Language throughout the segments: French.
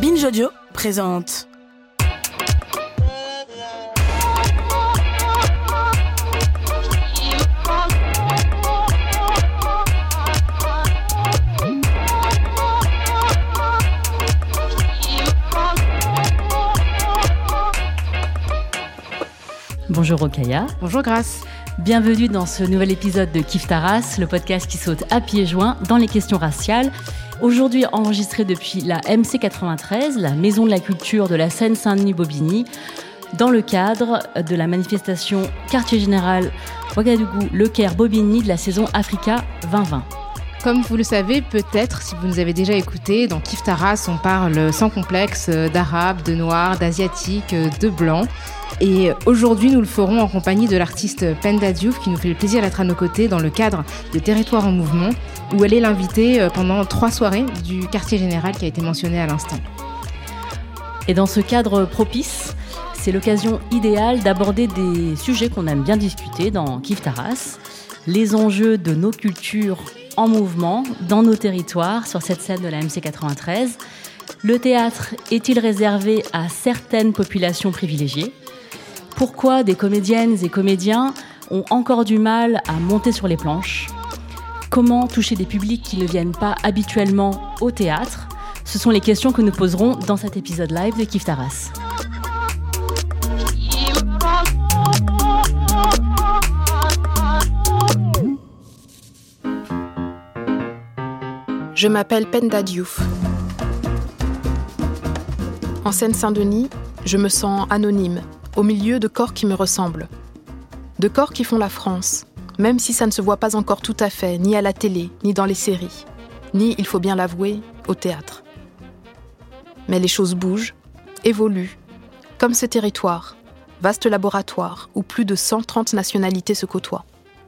Binge Audio présente. Bonjour Rokhaya. Bonjour Grace. Bienvenue dans ce nouvel épisode de Kiffe ta race, le podcast qui saute à pieds joints dans les questions raciales. Aujourd'hui enregistré depuis la MC93, la Maison de la Culture de la Seine-Saint-Denis-Bobigny, dans le cadre de la manifestation Quartier Général Ouagadougou-Le Caire-Bobigny de la saison Africa 2020. Comme vous le savez peut-être, si vous nous avez déjà écoutés, dans Kiffe ta race, on parle sans complexe d'arabes, de noirs, d'asiatiques, de blancs. Et aujourd'hui, nous le ferons en compagnie de l'artiste Penda Diouf qui nous fait le plaisir d'être à nos côtés dans le cadre de Territoire en Mouvement, où elle est l'invitée pendant 3 soirées du Quartier Général qui a été mentionné à l'instant. Et dans ce cadre propice, c'est l'occasion idéale d'aborder des sujets qu'on aime bien discuter dans Kiffe ta race, les enjeux de nos cultures en mouvement dans nos territoires sur cette scène de la MC93. Le théâtre est-il réservé à certaines populations privilégiées ? Pourquoi des comédiennes et comédiens ont encore du mal à monter sur les planches ? Comment toucher des publics qui ne viennent pas habituellement au théâtre ? Ce sont les questions que nous poserons dans cet épisode live de Kiffe ta race. Je m'appelle Penda Diouf. En Seine-Saint-Denis, je me sens anonyme, au milieu de corps qui me ressemblent. De corps qui font la France, même si ça ne se voit pas encore tout à fait, ni à la télé, ni dans les séries, ni, il faut bien l'avouer, au théâtre. Mais les choses bougent, évoluent, comme ce territoire, vaste laboratoire où plus de 130 nationalités se côtoient.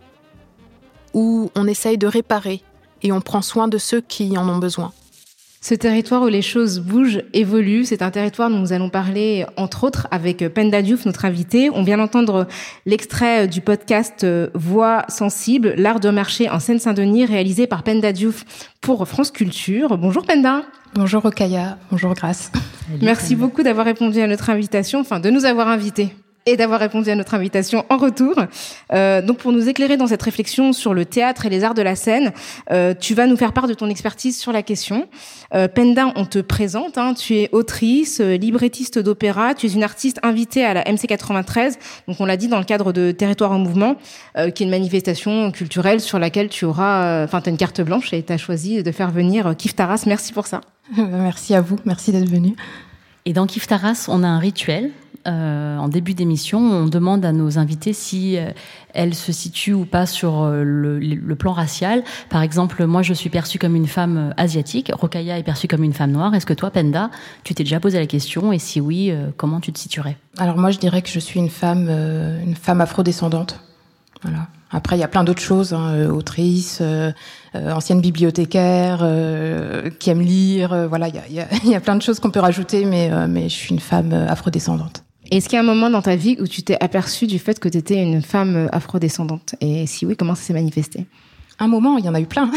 Où on essaye de réparer et on prend soin de ceux qui en ont besoin. Ce territoire où les choses bougent, évoluent, c'est un territoire dont nous allons parler, entre autres, avec Penda Diouf, notre invitée. On vient d'entendre l'extrait du podcast Voix sensible, l'art de marcher en Seine-Saint-Denis, réalisé par Penda Diouf pour France Culture. Bonjour Penda. Bonjour Rokhaya, bonjour Grace. Merci beaucoup d'avoir répondu à notre invitation, de nous avoir invités. Et d'avoir répondu à notre invitation en retour. Donc pour nous éclairer dans cette réflexion sur le théâtre et les arts de la scène, tu vas nous faire part de ton expertise sur la question. Penda, on te présente, tu es autrice, librettiste d'opéra, tu es une artiste invitée à la MC93, donc on l'a dit dans le cadre de Territoire en Mouvement, qui est une manifestation culturelle sur laquelle tu auras, t'as une carte blanche et t'as choisi de faire venir Kiffe ta race. Merci pour ça. Merci à vous, merci d'être venu. Et dans Kiffe ta race, on a un rituel. En début d'émission, on demande à nos invités si elles se situent ou pas sur le plan racial. Par exemple, moi, je suis perçue comme une femme asiatique. Rokhaya est perçue comme une femme noire. Est-ce que toi, Penda, tu t'es déjà posé la question ? Et si oui, comment tu te situerais ? Alors moi, je dirais que je suis une femme afrodescendante. Voilà. Après, il y a plein d'autres choses, autrice, ancienne bibliothécaire, qui aime lire. Voilà, il y a plein de choses qu'on peut rajouter, mais je suis une femme afrodescendante. Est-ce qu'il y a un moment dans ta vie où tu t'es aperçue du fait que tu étais une femme afrodescendante ? Et si oui, comment ça s'est manifesté ? Un moment, il y en a eu plein.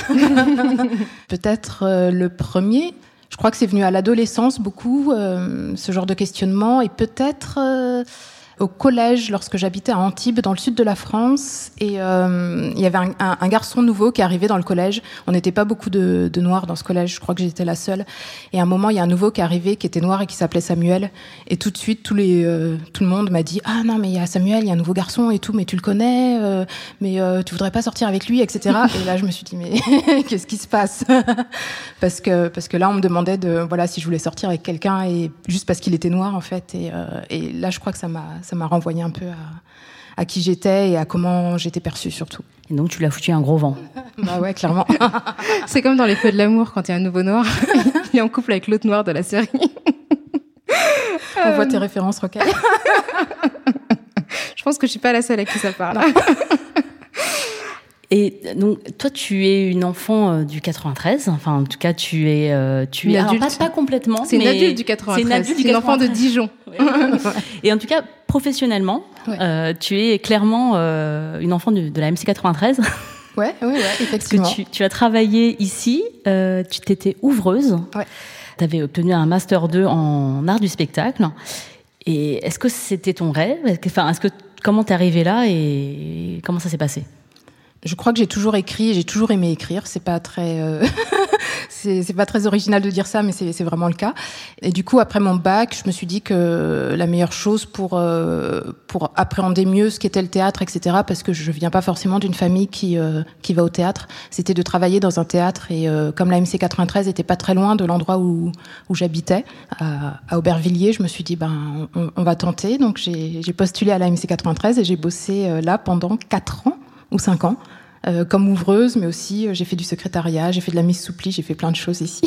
Peut-être le premier, je crois que c'est venu à l'adolescence beaucoup, ce genre de questionnement, et peut-être au collège, lorsque j'habitais à Antibes, dans le sud de la France, et il y avait un garçon nouveau qui arrivait dans le collège. On n'était pas beaucoup de noirs dans ce collège, je crois que j'étais la seule. Et à un moment, il y a un nouveau qui arrivait, qui était noir et qui s'appelait Samuel. Et tout de suite, tout le monde m'a dit « Ah non, mais il y a Samuel, il y a un nouveau garçon et tout, mais tu le connais, mais tu voudrais pas sortir avec lui, etc. » Et là, je me suis dit « Mais qu'est-ce qui se passe ?» parce que là, on me demandait si je voulais sortir avec quelqu'un, et juste parce qu'il était noir, en fait. Et là, je crois que ça m'a renvoyé un peu à qui j'étais et à comment j'étais perçue, surtout. Et donc, tu l'as foutu un gros vent. Bah ouais, clairement. C'est comme dans Les Feux de l'amour, quand il y a un nouveau noir, il est en couple avec l'autre noir de la série. On voit tes références, Rokhaya. Je pense que je suis pas la seule à qui ça parle. Et donc, toi, tu es une enfant du 93. Enfin, en tout cas, tu es adulte. Pas complètement. C'est une adulte du 93. C'est une enfant de Dijon. Ouais. Et en tout cas, professionnellement, tu es clairement une enfant de la MC93. Ouais, effectivement. Parce que tu as travaillé ici, tu t'étais ouvreuse. Ouais. Tu avais obtenu un Master 2 en art du spectacle. Et est-ce que c'était ton rêve ? Comment t'es arrivée là et comment ça s'est passé ? Je crois que j'ai toujours écrit, j'ai toujours aimé écrire. C'est pas très, c'est pas très original de dire ça, mais c'est vraiment le cas. Et du coup, après mon bac, je me suis dit que la meilleure chose pour appréhender mieux ce qu'était le théâtre, etc., parce que je viens pas forcément d'une famille qui va au théâtre, c'était de travailler dans un théâtre. Et comme la MC 93 était pas très loin de l'endroit où j'habitais, à Aubervilliers, je me suis dit on va tenter. Donc j'ai postulé à la MC 93 et j'ai bossé là pendant 4 ans ou 5 ans. Comme ouvreuse, mais aussi j'ai fait du secrétariat, j'ai fait de la mise sous pli, j'ai fait plein de choses ici.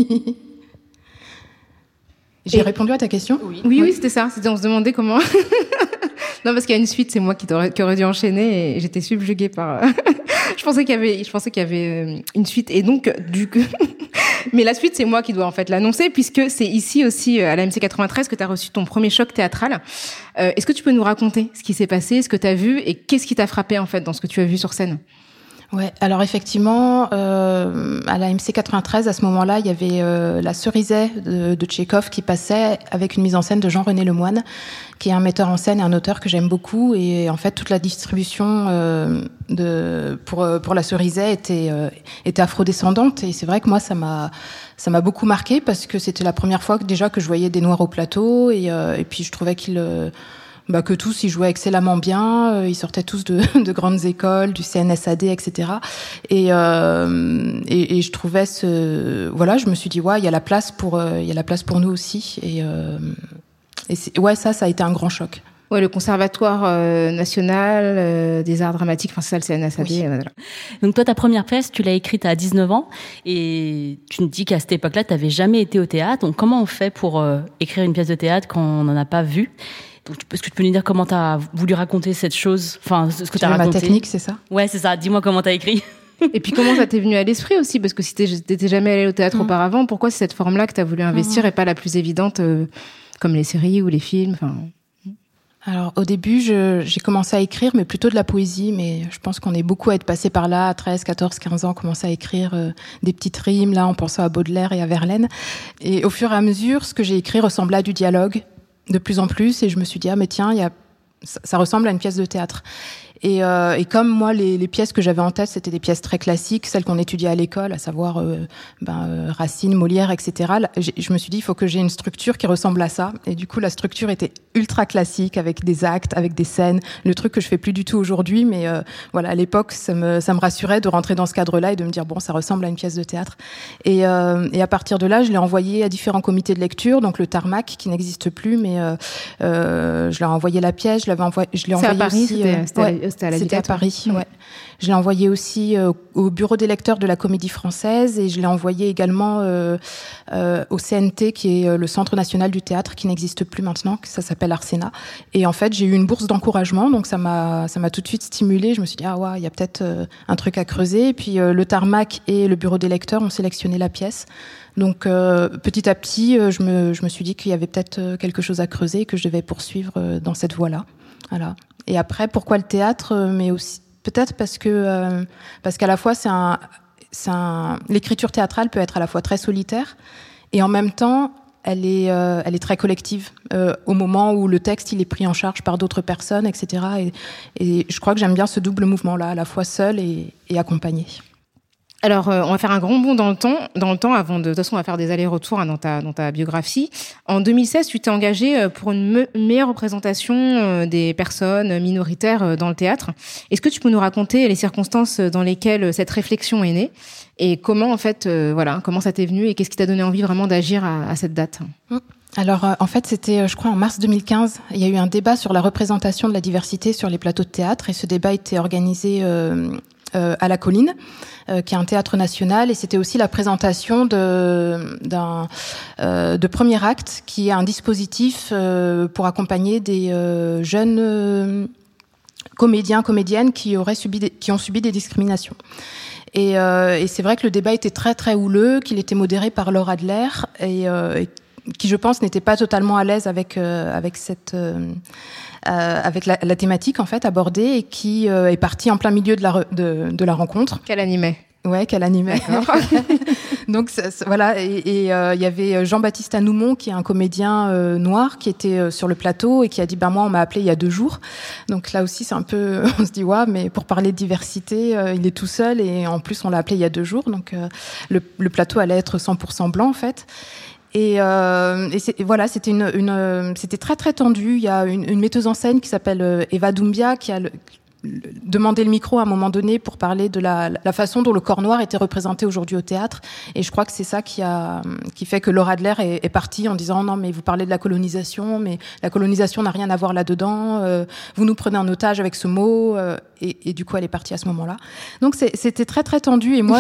J'ai répondu à ta question ? Oui, c'était ça. On se demandait comment... Non, parce qu'il y a une suite, c'est moi qui aurais dû enchaîner et j'étais subjuguée par... Je pensais qu'il y avait une suite et donc, du coup... Mais la suite, c'est moi qui dois en fait l'annoncer puisque c'est ici aussi, à la MC 93, que tu as reçu ton premier choc théâtral. Est-ce que tu peux nous raconter ce qui s'est passé, ce que tu as vu et qu'est-ce qui t'a frappé en fait dans ce que tu as vu sur scène ? Ouais, alors effectivement, à la MC 93, à ce moment-là, il y avait La Cerisay de Tchekhov qui passait avec une mise en scène de Jean-René Lemoine, qui est un metteur en scène et un auteur que j'aime beaucoup. Et en fait, toute la distribution pour La Cerisay était afrodescendante. Et c'est vrai que moi, ça m'a beaucoup marqué parce que c'était la première fois que je voyais des Noirs au plateau. Et puis, je trouvais que tous, ils jouaient excellemment bien. Ils sortaient tous de grandes écoles, du CNSAD, etc. Et je trouvais je me suis dit, il y a la place pour nous aussi. Ça a été un grand choc. Ouais, le Conservatoire national des arts dramatiques, c'est ça le CNSAD. Oui. Voilà. Donc toi, ta première pièce, tu l'as écrite à 19 ans et tu me dis qu'à cette époque-là, tu n'avais jamais été au théâtre. Donc comment on fait pour écrire une pièce de théâtre quand on n'en a pas vu ? Donc, est-ce que tu peux nous dire comment tu as voulu raconter cette chose, ce que tu as raconté ? Ma technique, c'est ça ? Ouais, c'est ça. Dis-moi comment tu as écrit. Et puis comment ça t'est venu à l'esprit aussi ? Parce que si t'étais jamais allé au théâtre auparavant, pourquoi c'est cette forme-là que tu as voulu investir et pas la plus évidente comme les séries ou les films ? Alors, au début, j'ai commencé à écrire, mais plutôt de la poésie. Mais je pense qu'on est beaucoup à être passé par là, à 13, 14, 15 ans, commencer à écrire des petites rimes, là, en pensant à Baudelaire et à Verlaine. Et au fur et à mesure, ce que j'ai écrit ressemblait à du dialogue, de plus en plus. Et je me suis dit, mais tiens, ça ressemble à une pièce de théâtre. Et comme moi, les pièces que j'avais en tête, c'était des pièces très classiques, celles qu'on étudiait à l'école, à savoir Racine, Molière, etc. Là, je me suis dit, il faut que j'ai une structure qui ressemble à ça. Et du coup, la structure était ultra classique, avec des actes, avec des scènes, le truc que je fais plus du tout aujourd'hui. Mais à l'époque, ça me rassurait de rentrer dans ce cadre-là et de me dire, ça ressemble à une pièce de théâtre. Et à partir de là, je l'ai envoyé à différents comités de lecture, donc le Tarmac, qui n'existe plus, mais je leur ai envoyé la pièce, je l'ai envoyé à Paris, aussi... C'était à Paris, ouais. Je l'ai envoyé aussi au bureau des lecteurs de la Comédie Française et je l'ai envoyé également au CNT, qui est le Centre National du Théâtre, qui n'existe plus maintenant, ça s'appelle Arsénat. Et en fait, j'ai eu une bourse d'encouragement, donc ça m'a tout de suite stimulée. Je me suis dit, il y a peut-être un truc à creuser. Et puis le Tarmac et le bureau des lecteurs ont sélectionné la pièce. Donc petit à petit, je me suis dit qu'il y avait peut-être quelque chose à creuser et que je devais poursuivre dans cette voie-là. Voilà. Et après, pourquoi le théâtre ? Mais aussi peut-être parce qu'à la fois l'écriture théâtrale peut être à la fois très solitaire et en même temps elle est très collective au moment où le texte il est pris en charge par d'autres personnes, etc. Et je crois que j'aime bien ce double mouvement-là, à la fois seul et accompagné. Alors, on va faire un grand bond dans le temps avant de toute façon, on va faire des allers-retours dans ta biographie. En 2016, tu t'es engagée pour une meilleure représentation des personnes minoritaires dans le théâtre. Est-ce que tu peux nous raconter les circonstances dans lesquelles cette réflexion est née et comment, en fait, comment ça t'est venu et qu'est-ce qui t'a donné envie vraiment d'agir à cette date ? Alors, en fait, c'était, je crois, en mars 2015. Il y a eu un débat sur la représentation de la diversité sur les plateaux de théâtre et ce débat était organisé à La Colline, qui est un théâtre national, et c'était aussi la présentation de Premier Acte, qui est un dispositif pour accompagner des jeunes comédiens, comédiennes qui ont subi des discriminations. Et c'est vrai que le débat était très très houleux, qu'il était modéré par Laure Adler et qui, je pense, n'était pas totalement à l'aise avec la thématique en fait abordée et qui est partie en plein milieu de la rencontre. Qu'elle animait. Ouais, qu'elle animait. Donc voilà, et il y avait Jean-Baptiste Anoumon, qui est un comédien noir, qui était sur le plateau et qui a dit moi on m'a appelé il y a 2 jours. Donc là aussi c'est un peu, on se dit mais pour parler de diversité, il est tout seul et en plus on l'a appelé il y a 2 jours. Donc le plateau allait être 100% blanc en fait. Et voilà, c'était c'était très très tendu. Il y a une metteuse en scène qui s'appelle Eva Doumbia qui a demander le micro à un moment donné pour parler de la façon dont le corps noir était représenté aujourd'hui au théâtre. Et je crois que c'est ça qui fait que Laura Adler est partie en disant non mais vous parlez de la colonisation, mais la colonisation n'a rien à voir là-dedans, vous nous prenez en otage avec ce mot, et du coup elle est partie à ce moment-là. Donc c'était très très tendu et moi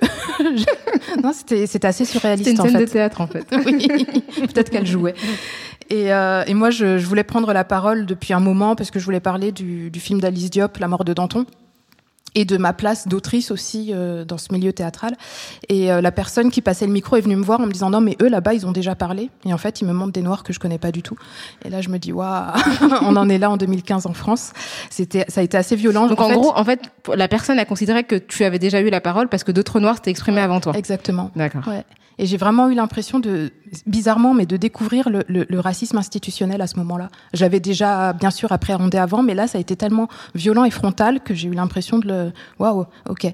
non, c'était assez surréaliste. C'était une scène de théâtre en fait. Oui, peut-être qu'elle jouait. Et moi, je voulais prendre la parole depuis un moment parce que je voulais parler du film d'Alice Diop, La mort de Danton, et de ma place d'autrice aussi dans ce milieu théâtral. Et la personne qui passait le micro est venue me voir en me disant non mais eux là-bas ils ont déjà parlé. Et en fait ils me montrent des noirs que je connais pas du tout. Et là je me dis waouh, on en est là en 2015 en France. Ça a été assez violent. Donc en gros en fait la personne a considéré que tu avais déjà eu la parole parce que d'autres noirs s'étaient exprimés avant toi. Exactement. D'accord. Ouais. Et j'ai vraiment eu l'impression bizarrement, mais de découvrir le racisme institutionnel à ce moment-là. J'avais déjà, bien sûr, appréhendé avant, mais là, ça a été tellement violent et frontal que j'ai eu l'impression waouh, ok.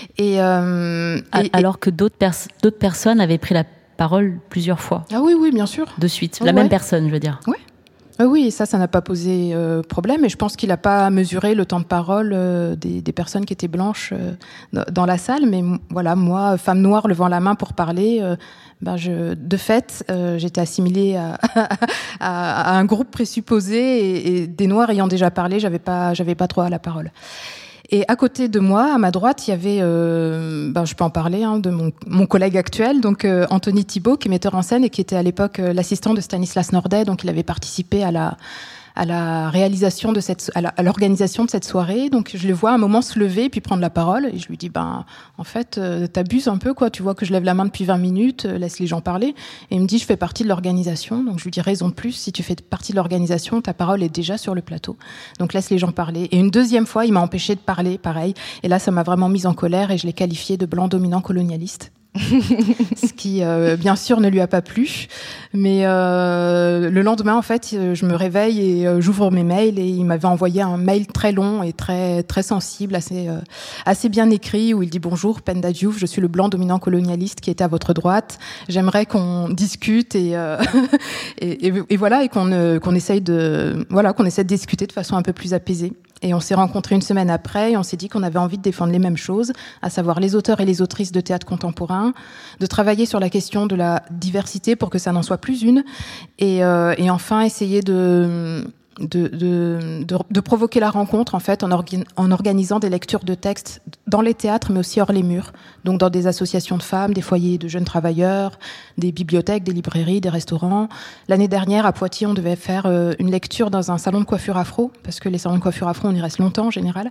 Alors que d'autres personnes avaient pris la parole plusieurs fois. Ah oui, bien sûr. De suite. La même personne, je veux dire. Ouais. Oui, et ça n'a pas posé problème. Et je pense qu'il n'a pas mesuré le temps de parole des personnes qui étaient blanches dans la salle. Mais voilà, moi, femme noire levant la main pour parler, de fait, j'étais assimilée à un groupe présupposé et des noirs ayant déjà parlé, j'avais pas droit à la parole. Et à côté de moi, à ma droite, il y avait, je peux en parler, de mon collègue actuel, donc Anthony Thibault, qui est metteur en scène et qui était à l'époque l'assistant de Stanislas Nordet, donc il avait participé à la réalisation de à l'organisation de cette soirée. Donc je le vois à un moment se lever et puis prendre la parole et je lui dis en fait t'abuses un peu quoi, tu vois que je lève la main depuis 20 minutes, laisse les gens parler. Et il me dit je fais partie de l'organisation. Donc je lui dis raison de plus, si tu fais partie de l'organisation, ta parole est déjà sur le plateau. Donc laisse les gens parler. Et une deuxième fois, il m'a empêché de parler, pareil. Et là ça m'a vraiment mise en colère et je l'ai qualifié de blanc dominant colonialiste. Ce qui, bien sûr, ne lui a pas plu. Mais le lendemain, en fait, je me réveille et j'ouvre mes mails et il m'avait envoyé un mail très long et très très sensible, assez bien écrit, où il dit bonjour Penda Diouf, je suis le blanc dominant colonialiste qui est à votre droite. J'aimerais qu'on discute et voilà et qu'on essaye de discuter de façon un peu plus apaisée. Et on s'est rencontrés une semaine après et on s'est dit qu'on avait envie de défendre les mêmes choses, à savoir les auteurs et les autrices de théâtre contemporain, de travailler sur la question de la diversité pour que ça n'en soit plus une, et enfin essayer de provoquer la rencontre en fait en organisant des lectures de textes dans les théâtres mais aussi hors les murs, donc dans des associations de femmes, des foyers de jeunes travailleurs, des bibliothèques, des librairies, des restaurants. L'année dernière à Poitiers on devait faire une lecture dans un salon de coiffure afro parce que les salons de coiffure afro on y reste longtemps en général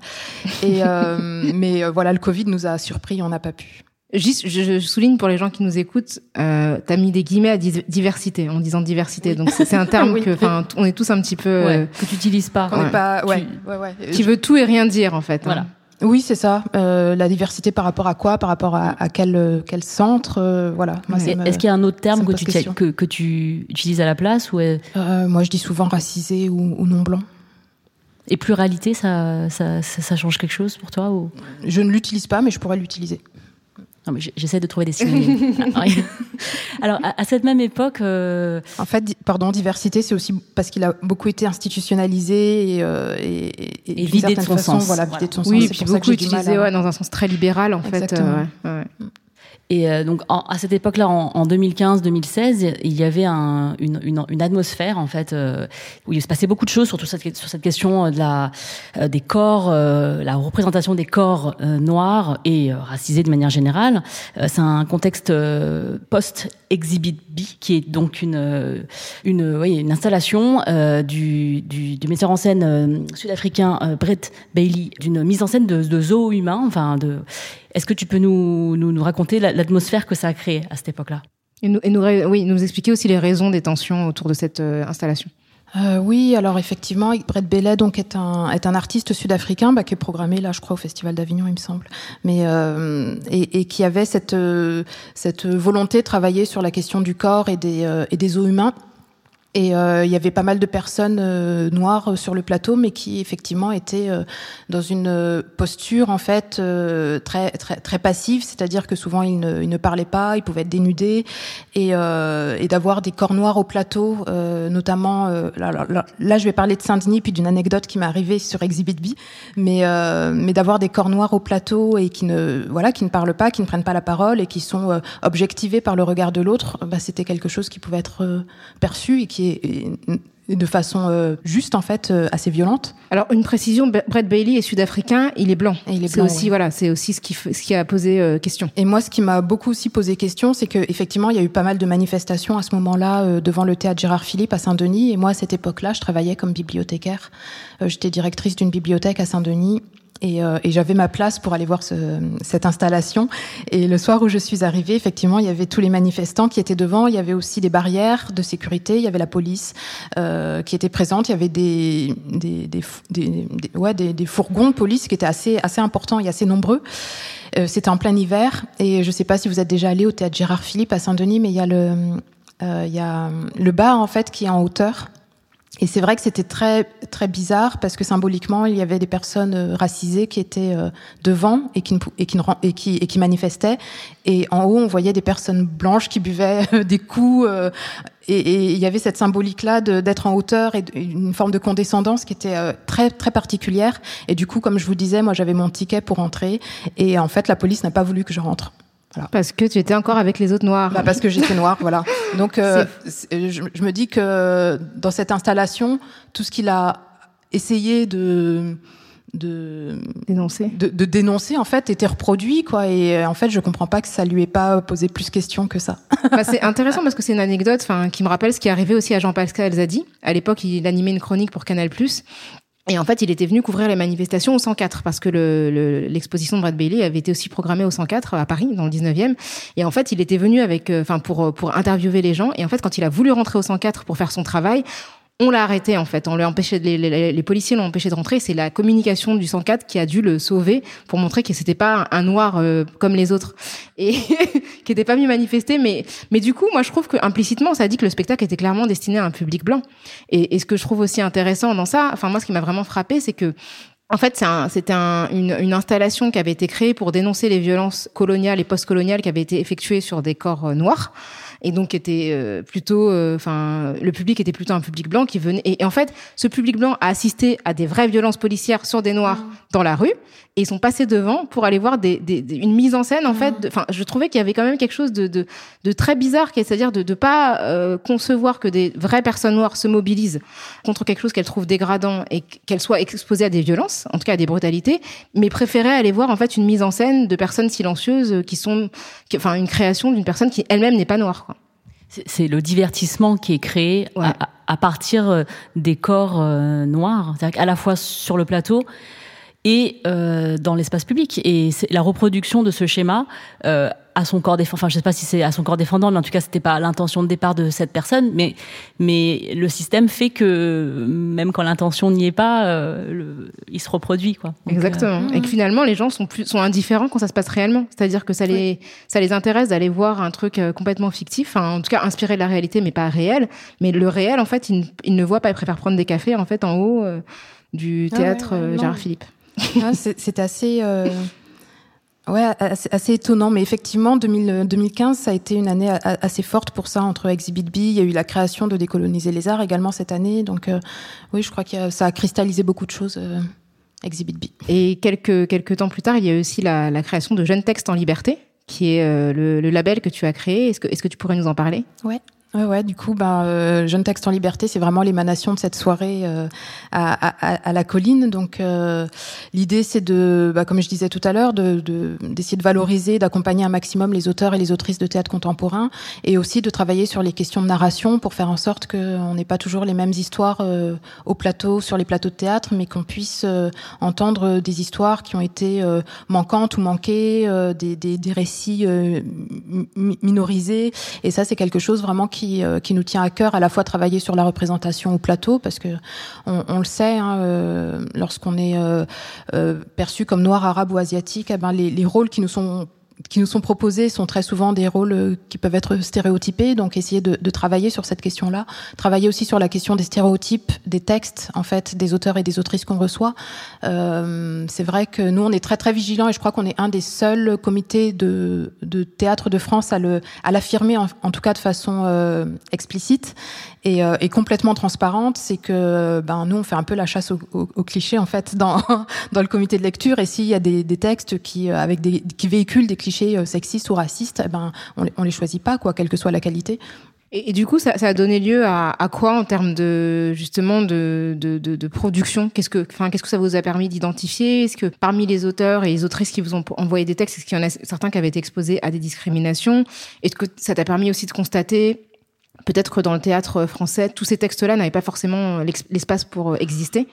mais voilà le Covid nous a surpris, on n'a pas pu. Juste, je souligne pour les gens qui nous écoutent, t'as mis des guillemets à diversité, en disant diversité. Oui. Donc c'est un terme que, on est tous un petit peu que tu utilises pas. On n'est pas, qui veut tout et rien dire en fait. Voilà. Hein. Oui, c'est ça. La diversité par rapport à quoi? Par rapport à quel centre? Voilà. Moi, est-ce qu'il y a un autre terme que tu utilises à la place ou moi, je dis souvent racisé ou non blanc. Et pluralité, ça change quelque chose pour toi ou... Je ne l'utilise pas, mais je pourrais l'utiliser. Non, mais j'essaie de trouver des synonymes. Alors, à cette même époque... En fait, diversité, c'est aussi parce qu'il a beaucoup été institutionnalisé et vidé de son sens. Voilà, vidé de son sens. Oui, et puis beaucoup utilisé dans un sens très libéral, en Exactement. fait. Et donc à cette époque-là, en 2015-2016, il y avait une atmosphère en fait où il se passait beaucoup de choses, surtout sur cette question de des corps, la représentation des corps noirs et racisés de manière générale. C'est un contexte post-Exhibit B qui est donc une installation du metteur en scène sud-africain Brett Bailey, d'une mise en scène de zoo humain, Est-ce que tu peux nous raconter l'atmosphère que ça a créée à cette époque-là? Et nous expliquer aussi les raisons des tensions autour de cette installation. Oui, alors effectivement, Brett Bailey donc est un artiste sud-africain qui est programmé là, je crois, au Festival d'Avignon, il me semble, mais et qui avait cette volonté de travailler sur la question du corps et des os humains. Et il y avait pas mal de personnes noires sur le plateau, mais qui effectivement étaient dans une posture en fait très très très passive, c'est-à-dire que souvent ils ne parlaient pas, ils pouvaient être dénudés, et d'avoir des corps noirs au plateau, notamment là je vais parler de Saint-Denis puis d'une anecdote qui m'est arrivée sur Exhibit B, mais d'avoir des corps noirs au plateau et qui ne parlent pas, qui ne prennent pas la parole et qui sont objectivés par le regard de l'autre, c'était quelque chose qui pouvait être perçu et qui et de façon juste en fait assez violente. Alors une précision, Brett Bailey est sud-africain, il est blanc. Et il est c'est blanc, aussi ouais. c'est aussi ce qui a posé question. Et moi, ce qui m'a beaucoup aussi posé question, c'est que effectivement, il y a eu pas mal de manifestations à ce moment-là devant le théâtre Gérard Philippe à Saint-Denis. Et moi, à cette époque-là, je travaillais comme bibliothécaire. J'étais directrice d'une bibliothèque à Saint-Denis. Et j'avais ma place pour aller voir cette installation. Et le soir où je suis arrivée, effectivement, il y avait tous les manifestants qui étaient devant. Il y avait aussi des barrières de sécurité. Il y avait la police qui était présente. Il y avait des fourgons de police qui étaient assez importants et assez nombreux. C'était en plein hiver. Et je ne sais pas si vous êtes déjà allé au théâtre Gérard Philippe à Saint-Denis, mais il y a le bar en fait qui est en hauteur. Et c'est vrai que c'était très très bizarre parce que symboliquement il y avait des personnes racisées qui étaient devant et qui manifestaient, et en haut on voyait des personnes blanches qui buvaient des coups et il y avait cette symbolique là d'être en hauteur et une forme de condescendance qui était très très particulière. Et du coup, comme je vous disais, moi j'avais mon ticket pour entrer et en fait la police n'a pas voulu que je rentre. Voilà. Parce que tu étais encore avec les autres noirs. Parce que j'étais noire, voilà. Donc, je me dis que dans cette installation, tout ce qu'il a essayé de dénoncer, en fait, était reproduit, quoi. Et en fait, je comprends pas que ça lui ait pas posé plus questions que ça. C'est intéressant parce que c'est une anecdote, qui me rappelle ce qui est arrivé aussi à Jean-Pascal Zadi. À l'époque, il animait une chronique pour Canal+. Et en fait, il était venu couvrir les manifestations au 104 parce que l'exposition de Brett Bailey avait été aussi programmée au 104 à Paris, dans le 19e. Et en fait, il était venu pour interviewer les gens. Et en fait, quand il a voulu rentrer au 104 pour faire son travail, on l'a arrêté, en fait. On l'a empêché, les policiers l'ont empêché de rentrer. C'est la communication du 104 qui a dû le sauver pour montrer que c'était pas un noir comme les autres et qui était pas mieux manifesté. Mais du coup, moi, je trouve que implicitement, ça dit que le spectacle était clairement destiné à un public blanc. Et ce que je trouve aussi intéressant dans ça, moi, ce qui m'a vraiment frappé, c'est que en fait, c'était une installation qui avait été créée pour dénoncer les violences coloniales et postcoloniales qui avaient été effectuées sur des corps noirs. Et donc était plutôt, le public était plutôt un public blanc qui venait. Et en fait, ce public blanc a assisté à des vraies violences policières sur des noirs dans la rue, et ils sont passés devant pour aller voir une mise en scène en fait. Je trouvais qu'il y avait quand même quelque chose de très bizarre, c'est-à-dire de pas concevoir que des vraies personnes noires se mobilisent contre quelque chose qu'elles trouvent dégradant et qu'elles soient exposées à des violences, en tout cas à des brutalités, mais préférer aller voir en fait une mise en scène de personnes silencieuses une création d'une personne qui elle-même n'est pas noire, quoi. C'est le divertissement qui est créé à partir des corps noirs, c'est-à-dire à la fois sur le plateau et dans l'espace public. Et c'est la reproduction de ce schéma à son corps défendant. Enfin, je sais pas si c'est à son corps défendant, mais en tout cas, c'était pas l'intention de départ de cette personne. Mais le système fait que même quand l'intention n'y est pas, il se reproduit, quoi. Donc, exactement. Et que finalement, les gens sont indifférents quand ça se passe réellement. C'est-à-dire que ça les intéresse d'aller voir un truc complètement fictif, en tout cas inspiré de la réalité, mais pas réel. Mais le réel, en fait, ils ne voient pas. Ils préfèrent prendre des cafés, en fait, en haut du théâtre Gérard Philippe. C'est assez étonnant, mais effectivement 2015 ça a été une année assez forte pour ça. Entre Exhibit B, il y a eu la création de Décoloniser les arts également cette année, donc oui, je crois que ça a cristallisé beaucoup de choses, Exhibit B. Et quelques temps plus tard, il y a eu aussi la création de Jeunes Textes en Liberté, qui est le label que tu as créé. Est-ce que tu pourrais nous en parler? Ouais, du coup, Jeunes Textes en Liberté, c'est vraiment l'émanation de cette soirée à la Colline. Donc, l'idée, c'est comme je disais tout à l'heure, d'essayer de valoriser, d'accompagner un maximum les auteurs et les autrices de théâtre contemporain, et aussi de travailler sur les questions de narration pour faire en sorte qu'on n'ait pas toujours les mêmes histoires au plateau, sur les plateaux de théâtre, mais qu'on puisse entendre des histoires qui ont été manquantes ou manquées, des récits minorisés. Et ça, c'est quelque chose vraiment qui qui nous tient à cœur, à la fois travailler sur la représentation au plateau, parce que on le sait, lorsqu'on est perçu comme noir, arabe ou asiatique, les rôles qui nous sont proposés sont très souvent des rôles qui peuvent être stéréotypés, donc essayer de travailler sur cette question-là, travailler aussi sur la question des stéréotypes, des textes, en fait, des auteurs et des autrices qu'on reçoit. C'est vrai que nous, on est très très vigilants, et je crois qu'on est un des seuls comités de théâtre de France à l'affirmer, en tout cas de façon explicite et complètement transparente. C'est que nous, on fait un peu la chasse aux clichés, en fait, dans le comité de lecture, et s'il y a des textes qui véhiculent des clichés sexistes ou racistes, on les choisit pas, quoi, quelle que soit la qualité. Et du coup, ça a donné lieu à quoi en termes de justement de production? Qu'est-ce que ça vous a permis d'identifier? Est-ce que parmi les auteurs et les autrices qui vous ont envoyé des textes, est-ce qu'il y en a certains qui avaient été exposés à des discriminations? Est-ce que ça t'a permis aussi de constater peut-être que dans le théâtre français, tous ces textes-là n'avaient pas forcément l'espace pour exister?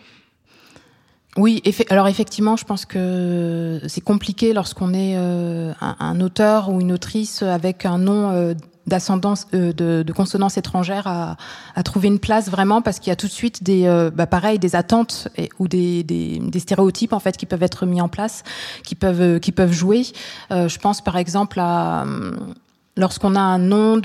Oui, alors effectivement, je pense que c'est compliqué lorsqu'on est un auteur ou une autrice avec un nom d'ascendance, de consonance étrangère à trouver une place vraiment, parce qu'il y a tout de suite des attentes ou des stéréotypes, en fait, qui peuvent être mis en place, qui peuvent jouer. Je pense par exemple à lorsqu'on a un nom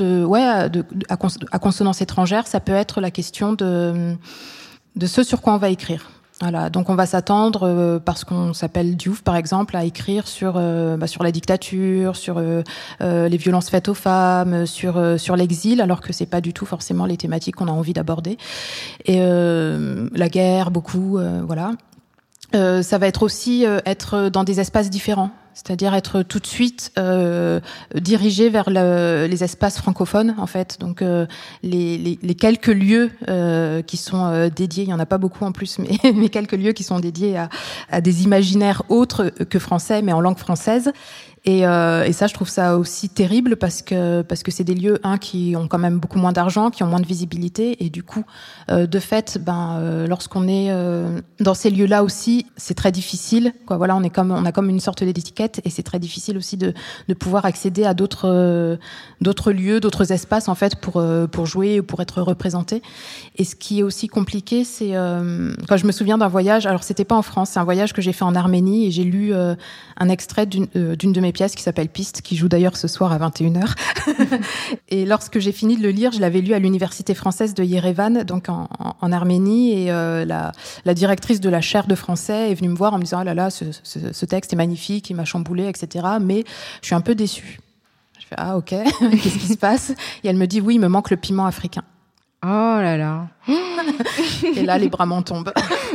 à consonance étrangère, ça peut être la question de ce sur quoi on va écrire. Voilà, donc on va s'attendre, parce qu'on s'appelle Diouf par exemple, à écrire sur la dictature, sur les violences faites aux femmes, sur l'exil, alors que c'est pas du tout forcément les thématiques qu'on a envie d'aborder. Et la guerre, beaucoup, voilà. Ça va être aussi être dans des espaces différents, c'est-à-dire être tout de suite dirigé vers les espaces francophones, en fait. Donc les quelques lieux qui sont dédiés, il y en a pas beaucoup en plus, mais quelques lieux qui sont dédiés à des imaginaires autres que français, mais en langue française. Et ça, je trouve ça aussi terrible parce que c'est des lieux qui ont quand même beaucoup moins d'argent, qui ont moins de visibilité, et du coup, de fait, lorsqu'on est dans ces lieux-là aussi, c'est très difficile, quoi. Voilà, on a comme une sorte d'étiquette, et c'est très difficile aussi de pouvoir accéder à d'autres lieux, d'autres espaces, en fait, pour jouer ou pour être représenté. Et ce qui est aussi compliqué, c'est quand je me souviens d'un voyage. Alors, c'était pas en France, c'est un voyage que j'ai fait en Arménie, et j'ai lu un extrait d'une de mes pièce qui s'appelle Piste, qui joue d'ailleurs ce soir à 21h. Et lorsque j'ai fini de le lire, je l'avais lu à l'université française de Yerevan, donc en Arménie, et la directrice de la chaire de français est venue me voir en me disant « Ah là là, ce texte est magnifique, il m'a chamboulé, etc. Mais je suis un peu déçue. » Je fais « Ah ok, qu'est-ce qui se passe ?» Et elle me dit « Oui, il me manque le piment africain. » Oh là là. Et là, les bras m'en tombent.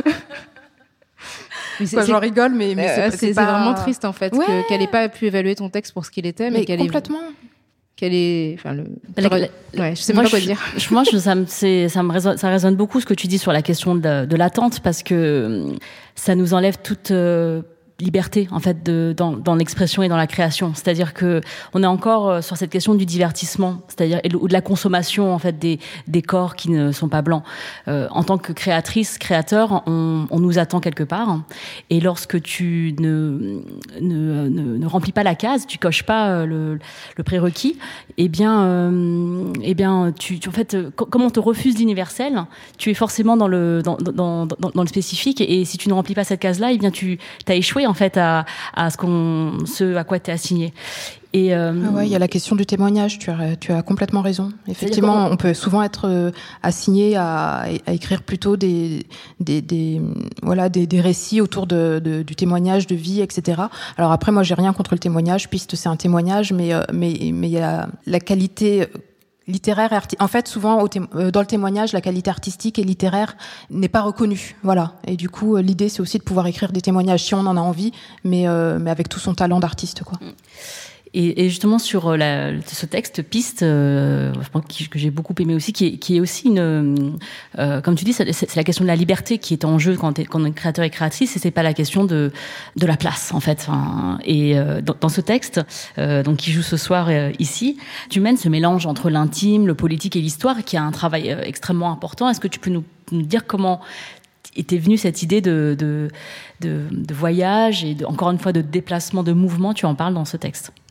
J'en rigole, mais c'est pas... vraiment triste, en fait, qu'elle n'ait pas pu évaluer ton texte pour ce qu'il était, mais qu'elle complètement. Je sais même pas quoi dire. Moi, ça résonne beaucoup ce que tu dis sur la question de l'attente, parce que ça nous enlève toute liberté, en fait, dans l'expression et dans la création. C'est-à-dire que on est encore sur cette question du divertissement, c'est-à-dire ou de la consommation, en fait, des corps qui ne sont pas blancs. En tant que créatrice, créateur, on nous attend quelque part. Et lorsque tu ne remplis pas la case, tu coches pas le prérequis, en fait, comme on te refuse l'universel, tu es forcément dans le spécifique. Et si tu ne remplis pas cette case-là, tu as échoué, en fait, à ce à quoi tu es assigné. Et il y a la question du témoignage. Tu as complètement raison. Effectivement, on peut souvent être assigné à écrire plutôt des récits autour du témoignage de vie, etc. Alors après, moi, j'ai rien contre le témoignage. Piste, c'est un témoignage, mais il y a la qualité littéraire et en fait, souvent, dans le témoignage, la qualité artistique et littéraire n'est pas reconnue. Voilà. Et du coup, l'idée, c'est aussi de pouvoir écrire des témoignages si on en a envie, mais avec tout son talent d'artiste, quoi. Et justement sur ce texte Piste, je pense que j'ai beaucoup aimé aussi, qui est aussi comme tu dis, c'est la question de la liberté qui est en jeu quand on est créateur et créatrice, et c'est pas la question de la place, en fait. Et dans ce texte, donc qui joue ce soir ici, tu mènes ce mélange entre l'intime, le politique et l'histoire, qui a un travail extrêmement important. Est-ce que tu peux nous dire comment était venue cette idée de voyage et encore une fois de déplacement, de mouvement? Tu en parles dans ce texte.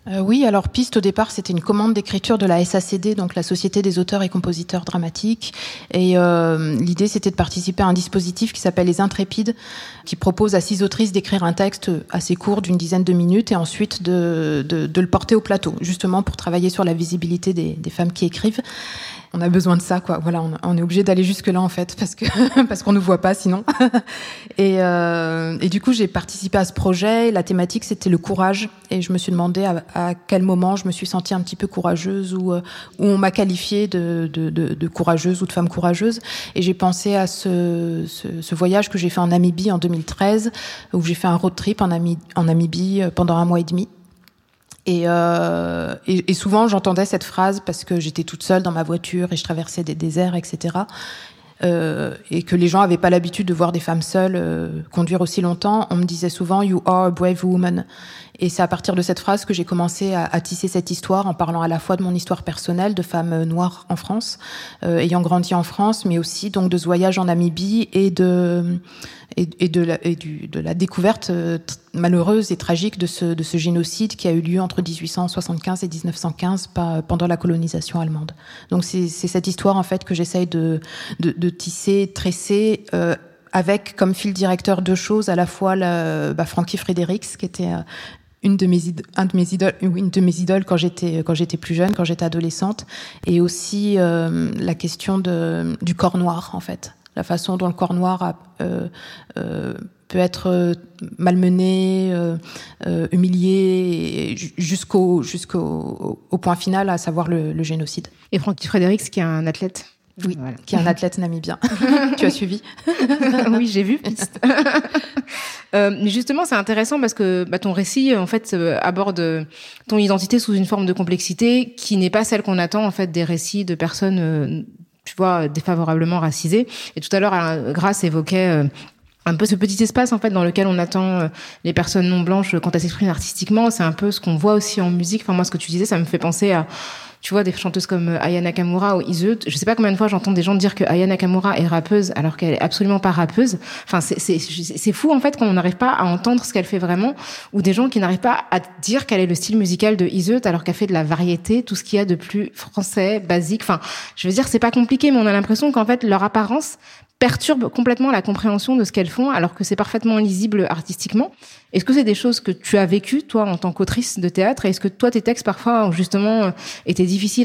Oui, alors Piste, au départ, c'était une commande d'écriture de la SACD, donc la Société des auteurs et compositeurs dramatiques. Et l'idée, c'était de participer à un dispositif qui s'appelle Les Intrépides, qui propose à 6 autrices d'écrire un texte assez court d'une dizaine de minutes et ensuite de le porter au plateau, justement pour travailler sur la visibilité des femmes qui écrivent. On a besoin de ça, quoi. Voilà, on est obligé d'aller jusque là en fait, parce qu'on ne voit pas sinon. Et du coup, j'ai participé à ce projet. La thématique, c'était le courage, et je me suis demandé à quel moment je me suis sentie un petit peu courageuse, ou on m'a qualifiée de courageuse ou de femme courageuse. Et j'ai pensé à ce voyage que j'ai fait en Namibie en 2013, où j'ai fait un road trip en Namibie pendant 1 mois et demi. Et souvent j'entendais cette phrase parce que j'étais toute seule dans ma voiture et je traversais des déserts, etc. Et que les gens avaient pas l'habitude de voir des femmes seules conduire aussi longtemps. On me disait souvent « You are a brave woman ». Et c'est à partir de cette phrase que j'ai commencé à tisser cette histoire, en parlant à la fois de mon histoire personnelle de femme noire en France, ayant grandi en France, mais aussi donc de ce voyage en Namibie et de la découverte malheureuse et tragique de ce génocide qui a eu lieu entre 1875 et 1915 pendant la colonisation allemande. Donc c'est cette histoire en fait que j'essaye de tisser, tresser, avec comme fil directeur 2 choses, à la fois Frankie Fredericks, qui était une de mes idoles quand j'étais plus jeune, quand j'étais adolescente, et aussi la question du corps noir en fait, la façon dont le corps noir peut être malmené, humilié, jusqu'au point final, à savoir le génocide. Et Frankie Fredericks, qui est un athlète. Oui, voilà. Qui est un athlète namibien. Tu as suivi? Oui, j'ai vu Piste. Justement, c'est intéressant parce que ton récit, en fait, aborde ton identité sous une forme de complexité qui n'est pas celle qu'on attend, en fait, des récits de personnes, tu vois, défavorablement racisées. Et tout à l'heure, Grace évoquait un peu ce petit espace, en fait, dans lequel on attend les personnes non blanches quand elles s'expriment artistiquement. C'est un peu ce qu'on voit aussi en musique. Enfin, moi, ce que tu disais, ça me fait penser à, tu vois, des chanteuses comme Aya Nakamura ou Iseult. Je sais pas combien de fois j'entends des gens dire que Aya Nakamura est rappeuse alors qu'elle est absolument pas rappeuse. Enfin, c'est fou, en fait, quand on n'arrive pas à entendre ce qu'elle fait vraiment, ou des gens qui n'arrivent pas à dire quel est le style musical de Iseult alors qu'elle fait de la variété, tout ce qu'il y a de plus français, basique. Enfin, je veux dire, c'est pas compliqué, mais on a l'impression qu'en fait, leur apparence perturbe complètement la compréhension de ce qu'elles font, alors que c'est parfaitement lisible artistiquement. Est-ce que c'est des choses que tu as vécues, toi, en tant qu'autrice de théâtre? Et est-ce que toi, tes textes, parfois, justement, étaient difficiles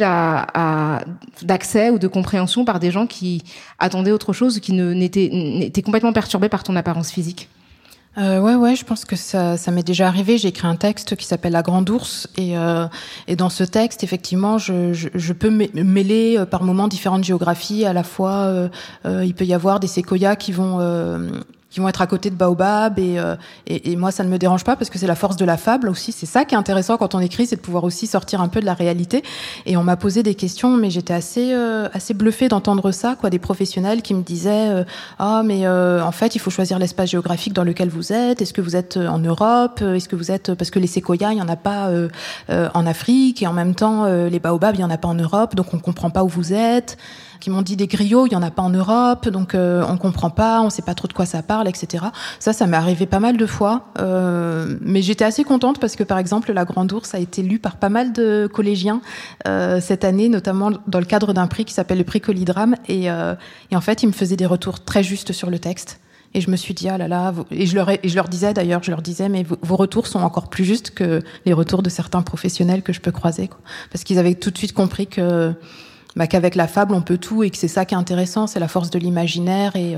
d'accès ou de compréhension par des gens qui attendaient autre chose, qui n'étaient complètement perturbés par ton apparence physique? Ouais, je pense que ça m'est déjà arrivé. J'ai écrit un texte qui s'appelle La Grande Ourse, et dans ce texte, effectivement, je peux mêler par moments différentes géographies. À la fois, il peut y avoir des séquoias qui vont être à côté de baobab, et moi ça ne me dérange pas parce que c'est la force de la fable aussi. C'est ça qui est intéressant quand on écrit, c'est de pouvoir aussi sortir un peu de la réalité. Et on m'a posé des questions, mais j'étais assez bluffée d'entendre ça, quoi, des professionnels qui me disaient en fait il faut choisir l'espace géographique dans lequel vous êtes. Est-ce que vous êtes en Europe? Est-ce que vous êtes, parce que les séquoias il y en a pas en Afrique, et en même temps les baobabs il y en a pas en Europe, donc on comprend pas où vous êtes. Qui m'ont dit des griots, il y en a pas en Europe, donc on comprend pas, on sait pas trop de quoi ça parle, etc. Ça m'est arrivé pas mal de fois, mais j'étais assez contente parce que par exemple La Grande Ourse a été lue par pas mal de collégiens cette année, notamment dans le cadre d'un prix qui s'appelle le prix Collydrame, et en fait ils me faisaient des retours très justes sur le texte. Et je me suis dit, ah là là, et je leur disais d'ailleurs, mais vos retours sont encore plus justes que les retours de certains professionnels que je peux croiser, quoi. Parce qu'ils avaient tout de suite compris qu'avec la fable on peut tout, et que c'est ça qui est intéressant, c'est la force de l'imaginaire, et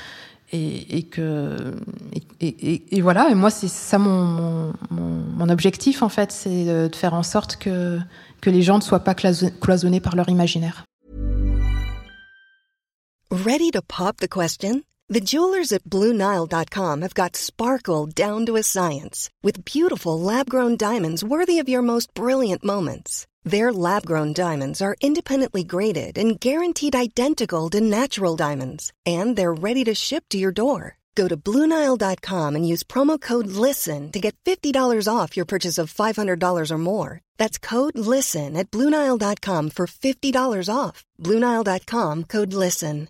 voilà. Et moi c'est ça mon objectif en fait, c'est de faire en sorte que les gens ne soient pas cloisonnés par leur imaginaire. Ready to pop the question? The jewelers at BlueNile.com have got sparkle down to a science with beautiful lab-grown diamonds worthy of your most brilliant moments. Their lab-grown diamonds are independently graded and guaranteed identical to natural diamonds, and they're ready to ship to your door. Go to BlueNile.com and use promo code LISTEN to get $50 off your purchase of $500 or more. That's code LISTEN at BlueNile.com for $50 off. BlueNile.com, code LISTEN.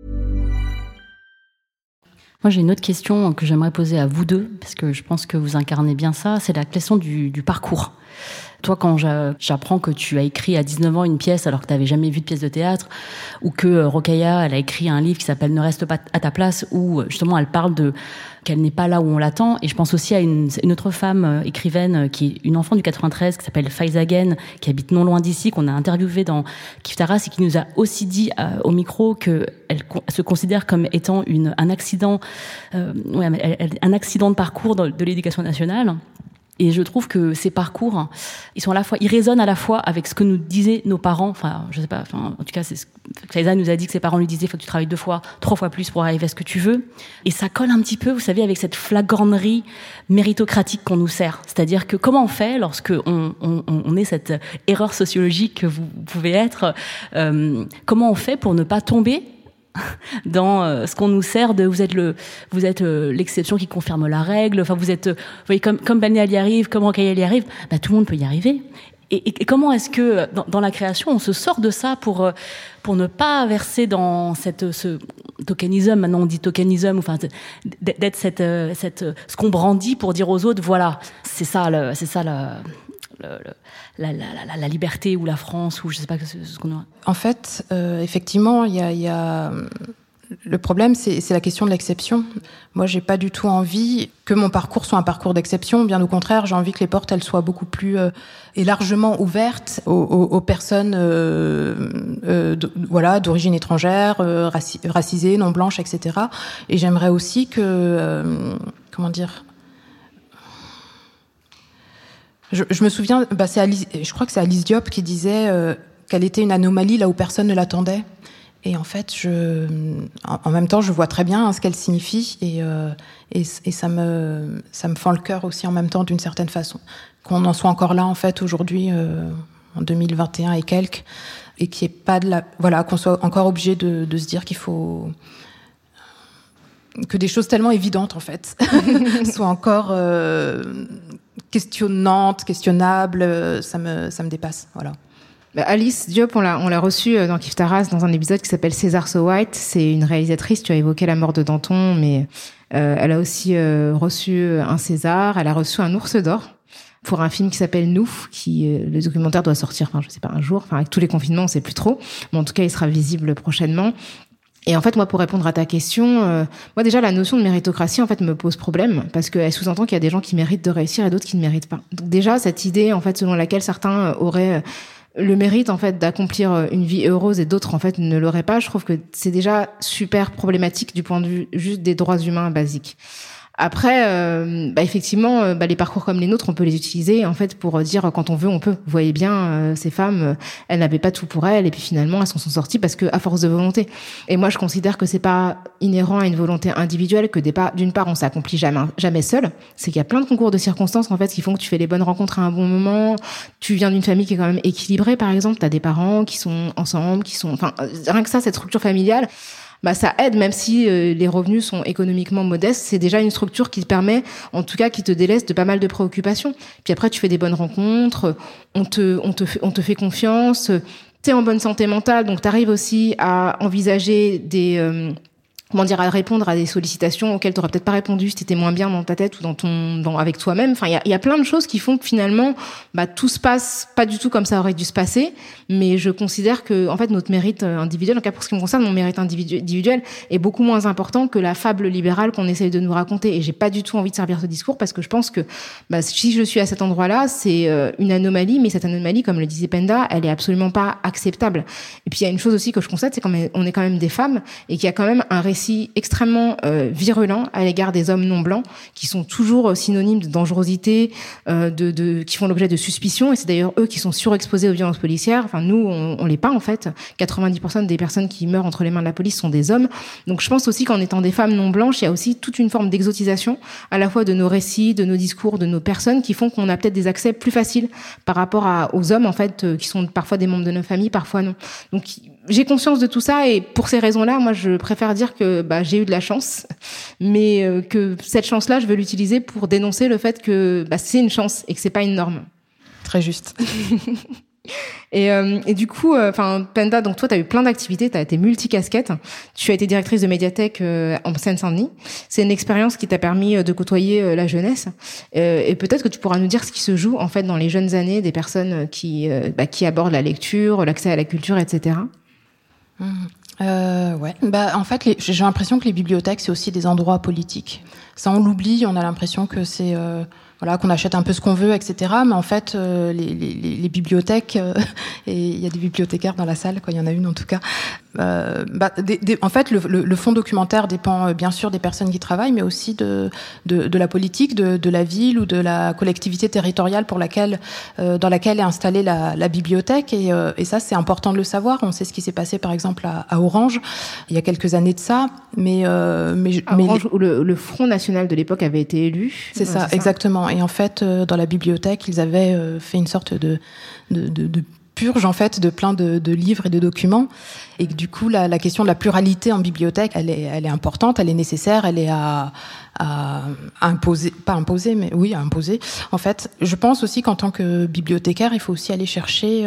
Moi, j'ai une autre question que j'aimerais poser à vous deux, parce que je pense que vous incarnez bien ça, c'est la question du parcours. Toi, quand j'apprends que tu as écrit à 19 ans une pièce alors que tu n'avais jamais vu de pièce de théâtre, ou que Rokhaya, elle a écrit un livre qui s'appelle « Ne reste pas à ta place », où justement elle parle qu'elle n'est pas là où on l'attend. Et je pense aussi à une autre femme écrivaine qui est une enfant du 93 qui s'appelle Faiza Ghen, qui habite non loin d'ici, qu'on a interviewé dans Kif Taras et qui nous a aussi dit au micro qu'elle se considère comme étant un accident un accident de parcours de l'éducation nationale. Et je trouve que ces parcours, ils résonnent à la fois avec ce que nous disaient nos parents. Enfin, je sais pas. Enfin, en tout cas, c'est ce que Faiza nous a dit que ses parents lui disaient. Faut que tu travailles 2 fois, 3 fois plus pour arriver à ce que tu veux. Et ça colle un petit peu, vous savez, avec cette flagornerie méritocratique qu'on nous sert. C'est-à-dire que comment on fait lorsque on est cette erreur sociologique que vous pouvez être, comment on fait pour ne pas tomber dans ce qu'on nous sert de vous êtes l'exception qui confirme la règle, enfin vous voyez comme Bani y arrive, comme Rokhaya y arrive, tout le monde peut y arriver. Et comment est-ce que dans la création on se sort de ça pour ne pas verser dans ce tokenisme, maintenant on dit tokenisme, enfin d'être ce qu'on brandit pour dire aux autres voilà, c'est ça la liberté ou la France ou je sais pas ce qu'on a. En fait, effectivement, il y a le problème, c'est la question de l'exception. Moi, j'ai pas du tout envie que mon parcours soit un parcours d'exception. Bien au contraire, j'ai envie que les portes elles soient beaucoup plus et largement ouvertes aux personnes d'origine étrangère, racisées, non blanches, etc. Et j'aimerais aussi que Je me souviens, je crois que c'est Alice Diop qui disait qu'elle était une anomalie là où personne ne l'attendait. Et en fait, en même temps, je vois très bien ce qu'elle signifie et ça me fend le cœur aussi en même temps d'une certaine façon. Qu'on en soit encore là en fait aujourd'hui en 2021 et quelques, et qu'il n'y ait pas qu'on soit encore obligé de se dire qu'il faut que des choses tellement évidentes en fait soient encore questionnables, ça me dépasse, voilà. Alice Diop, on l'a reçue dans Kif Taras dans un épisode qui s'appelle César So White. C'est une réalisatrice, tu as évoqué la mort de Danton, mais elle a aussi reçu un César, elle a reçu un Ours d'Or pour un film qui s'appelle Nous, le documentaire doit sortir, je sais pas, un jour, avec tous les confinements, on sait plus trop, mais en tout cas, il sera visible prochainement. Et en fait, moi, pour répondre à ta question, moi déjà, la notion de méritocratie, en fait, me pose problème, parce qu'elle sous-entend qu'il y a des gens qui méritent de réussir et d'autres qui ne méritent pas. Donc déjà, cette idée, en fait, selon laquelle certains auraient le mérite, en fait, d'accomplir une vie heureuse et d'autres, en fait, ne l'auraient pas, je trouve que c'est déjà super problématique du point de vue juste des droits humains basiques. Après, effectivement, les parcours comme les nôtres, on peut les utiliser en fait pour dire quand on veut, on peut. Vous voyez bien, ces femmes, elles n'avaient pas tout pour elles, et puis finalement, elles s'en sont sorties parce que à force de volonté. Et moi, je considère que c'est pas inhérent à une volonté individuelle, que d'une part, on s'accomplit jamais seul. C'est qu'il y a plein de concours de circonstances en fait qui font que tu fais les bonnes rencontres à un bon moment. Tu viens d'une famille qui est quand même équilibrée, par exemple. T'as des parents qui sont ensemble, rien que ça, cette structure familiale. Ça aide, même si les revenus sont économiquement modestes, c'est déjà une structure qui te permet, en tout cas, qui te délaisse de pas mal de préoccupations. Puis après, tu fais des bonnes rencontres, on te fait confiance, t'es en bonne santé mentale, donc t'arrives aussi à envisager à répondre à des sollicitations auxquelles t'aurais peut-être pas répondu si t'étais moins bien dans ta tête ou avec toi-même. Enfin, il y a plein de choses qui font que finalement, tout se passe pas du tout comme ça aurait dû se passer. Mais je considère que, en fait, notre mérite individuel, en tout cas pour ce qui me concerne, mon mérite individuel est beaucoup moins important que la fable libérale qu'on essaye de nous raconter. Et j'ai pas du tout envie de servir ce discours parce que je pense que, si je suis à cet endroit-là, c'est une anomalie, mais cette anomalie, comme le disait Penda, elle est absolument pas acceptable. Et puis il y a une chose aussi que je constate, c'est qu'on est quand même des femmes et qu'il y a quand même un récit extrêmement virulent à l'égard des hommes non blancs qui sont toujours synonymes de dangerosité, qui font l'objet de suspicions, et c'est d'ailleurs eux qui sont surexposés aux violences policières. Enfin, nous, on l'est pas en fait. 90% des personnes qui meurent entre les mains de la police sont des hommes. Donc je pense aussi qu'en étant des femmes non blanches, il y a aussi toute une forme d'exotisation à la fois de nos récits, de nos discours, de nos personnes, qui font qu'on a peut-être des accès plus faciles par rapport aux hommes en fait, qui sont parfois des membres de nos familles, parfois non. Donc j'ai conscience de tout ça, et pour ces raisons-là, moi, je préfère dire que j'ai eu de la chance, mais que cette chance-là, je veux l'utiliser pour dénoncer le fait que c'est une chance et que c'est pas une norme. Très juste. Et du coup, Penda, donc toi, tu as eu plein d'activités, tu as été multicasquette. Tu as été directrice de médiathèque en Seine-Saint-Denis. C'est une expérience qui t'a permis de côtoyer la jeunesse. Et peut-être que tu pourras nous dire ce qui se joue en fait dans les jeunes années des personnes qui abordent la lecture, l'accès à la culture, etc. Ouais. En fait, j'ai l'impression que les bibliothèques, c'est aussi des endroits politiques. Ça, on l'oublie. On a l'impression que c'est qu'on achète un peu ce qu'on veut, etc. Mais en fait, les bibliothèques, et il y a des bibliothécaires dans la salle, il y en a une en tout cas. En fait, le fonds documentaire dépend bien sûr des personnes qui travaillent, mais aussi de la politique, de la ville ou de la collectivité territoriale dans laquelle est installée la bibliothèque. Et ça, c'est important de le savoir. On sait ce qui s'est passé, par exemple, à Orange, il y a quelques années de ça. Orange, où le Front National de l'époque avait été élu. C'est ça, exactement. Et en fait, dans la bibliothèque, ils avaient fait une sorte de purge, en fait, de plein de livres et de documents. Et du coup, la question de la pluralité en bibliothèque, elle est importante, elle est nécessaire, elle est à imposer, pas imposer, mais oui, à imposer. En fait, je pense aussi qu'en tant que bibliothécaire, il faut aussi aller chercher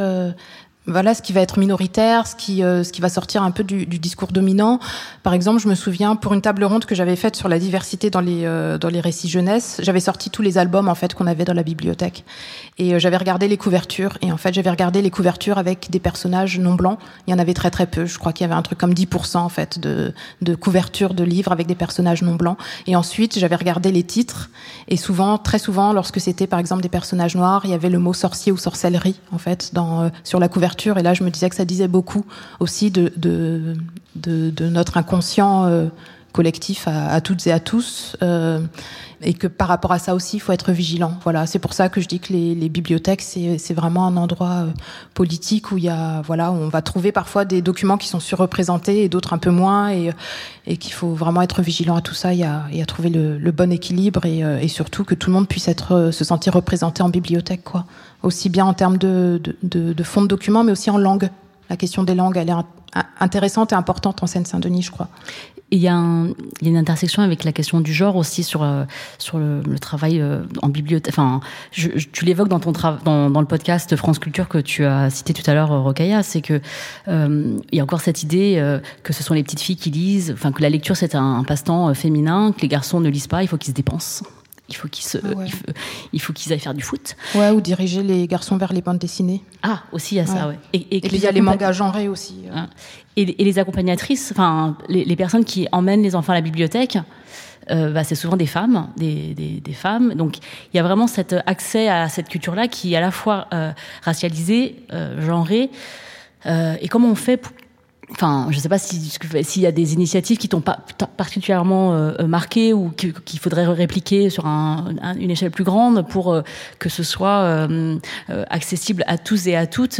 ce qui va être minoritaire, ce qui va sortir un peu du discours dominant. Par exemple, je me souviens, pour une table ronde que j'avais faite sur la diversité dans les récits jeunesse, j'avais sorti tous les albums, en fait, qu'on avait dans la bibliothèque. Et j'avais regardé les couvertures. Et en fait, j'avais regardé les couvertures avec des personnages non blancs. Il y en avait très, très peu. Je crois qu'il y avait un truc comme 10%, en fait, de couvertures de livres avec des personnages non blancs. Et ensuite, j'avais regardé les titres. Et très souvent, lorsque c'était, par exemple, des personnages noirs, il y avait le mot sorcier ou sorcellerie, en fait, sur la couverture. Et là, je me disais que ça disait beaucoup aussi de notre inconscient collectif à toutes et à tous, et que par rapport à ça aussi, il faut être vigilant. Voilà, c'est pour ça que je dis que les bibliothèques, c'est vraiment un endroit politique où où on va trouver parfois des documents qui sont surreprésentés et d'autres un peu moins, et qu'il faut vraiment être vigilant à tout ça et à trouver le bon équilibre, et surtout que tout le monde puisse se sentir représenté en bibliothèque, quoi. Aussi bien en termes de fond de documents, mais aussi en langue. La question des langues, elle est intéressante et importante en Seine-Saint-Denis, je crois. Et il y a une intersection avec la question du genre aussi sur le travail en bibliothèque. Enfin, tu l'évoques dans dans le podcast France Culture que tu as cité tout à l'heure, Rokhaya, c'est que il y a encore cette idée que ce sont les petites filles qui lisent, enfin que la lecture c'est un passe-temps féminin, que les garçons ne lisent pas, il faut qu'ils se dépensent. Il faut qu'ils aillent faire du foot. Ouais, ou diriger les garçons vers les bandes dessinées. Ah, aussi il y a ça, ouais. Et puis il y a les mangas genrés aussi. Et les accompagnatrices, enfin les personnes qui emmènent les enfants à la bibliothèque, c'est souvent des femmes, des femmes. Donc il y a vraiment cet accès à cette culture-là qui est à la fois racialisée, genrée. Et comment on fait Enfin, je ne sais pas s'il y a des initiatives qui t'ont pas particulièrement marqué ou qu'il faudrait répliquer sur une échelle plus grande pour que ce soit accessible à tous et à toutes.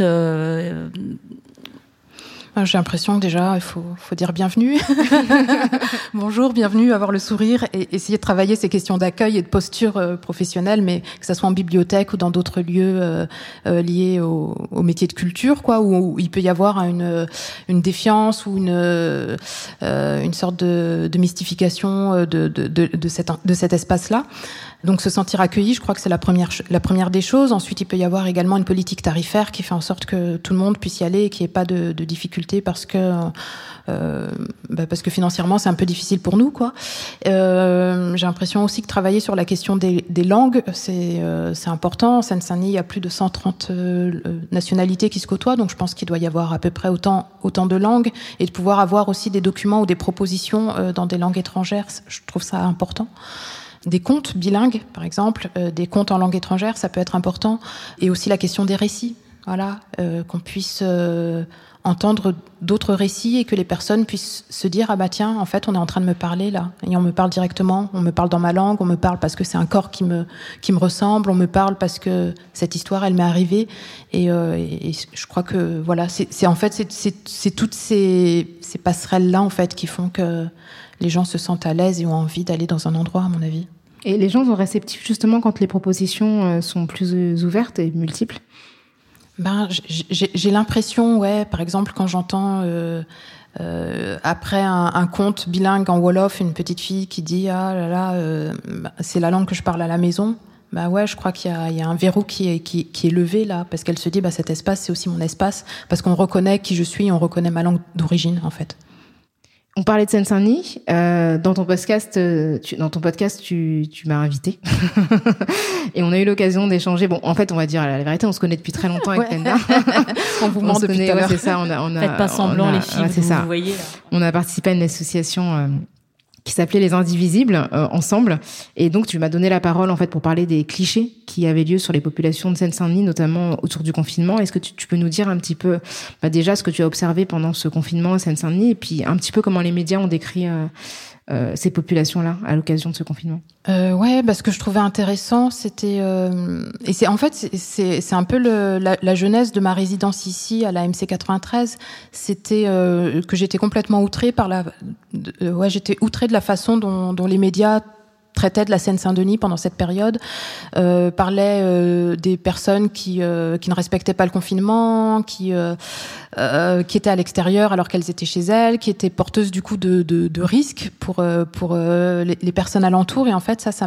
J'ai l'impression que déjà, il faut dire bienvenue. Bonjour, bienvenue, avoir le sourire et essayer de travailler ces questions d'accueil et de posture professionnelle, mais que ça soit en bibliothèque ou dans d'autres lieux liés au métier de culture, quoi, où il peut y avoir une défiance ou une sorte de mystification de cet espace-là. Donc se sentir accueilli, je crois que c'est la première des choses. Ensuite, il peut y avoir également une politique tarifaire qui fait en sorte que tout le monde puisse y aller et qu'il n'y ait pas de difficultés parce que financièrement c'est un peu difficile pour nous, quoi. J'ai l'impression aussi que travailler sur la question des langues, c'est important. En Seine-Saint-Denis, il y a plus de 130 nationalités qui se côtoient, donc je pense qu'il doit y avoir à peu près autant de langues, et de pouvoir avoir aussi des documents ou des propositions dans des langues étrangères, je trouve ça important. Des contes bilingues, par exemple, des contes en langue étrangère, ça peut être important. Et aussi la question des récits, voilà, qu'on puisse entendre d'autres récits et que les personnes puissent se dire « Ah bah tiens, en fait, on est en train de me parler là. Et on me parle directement, on me parle dans ma langue, on me parle parce que c'est un corps qui me ressemble, on me parle parce que cette histoire, elle m'est arrivée. » Et je crois que, voilà, c'est toutes ces passerelles-là, en fait, qui font que les gens se sentent à l'aise et ont envie d'aller dans un endroit, à mon avis. Et les gens sont réceptifs justement quand les propositions sont plus ouvertes et multiples? J'ai l'impression, ouais, par exemple, quand j'entends après un conte bilingue en Wolof, une petite fille qui dit « Ah là là, c'est la langue que je parle à la maison », Bah ouais, je crois qu'il y a un verrou qui est levé là, parce qu'elle se dit cet espace c'est aussi mon espace, parce qu'on reconnaît qui je suis, on reconnaît ma langue d'origine en fait. On parlait de Seine-Saint-Denis. Dans ton podcast, tu m'as invité et on a eu l'occasion d'échanger. Bon, en fait, on va dire la vérité, on se connaît depuis très longtemps avec Penda. On vous ment depuis tout à l'heure. C'est ça. Faites pas semblant, les filles. C'est ça. Vous voyez. Là. On a participé à une association qui s'appelait Les Indivisibles ensemble, et donc tu m'as donné la parole en fait pour parler des clichés qui avaient lieu sur les populations de Seine-Saint-Denis, notamment autour du confinement. Est-ce que tu peux nous dire un petit peu déjà ce que tu as observé pendant ce confinement à Seine-Saint-Denis, et puis un petit peu comment les médias ont décrit ces populations-là à l'occasion de ce confinement? Ouais, ce que je trouvais intéressant, c'était et c'est en fait c'est un peu la jeunesse de ma résidence ici à la MC 93. C'était que j'étais complètement outrée par j'étais outrée de la façon dont les médias traitaient de la Seine-Saint-Denis pendant cette période, parlait des personnes qui ne respectaient pas le confinement, qui étaient à l'extérieur alors qu'elles étaient chez elles, qui étaient porteuses du coup de risques pour les personnes alentour. Et en fait, ça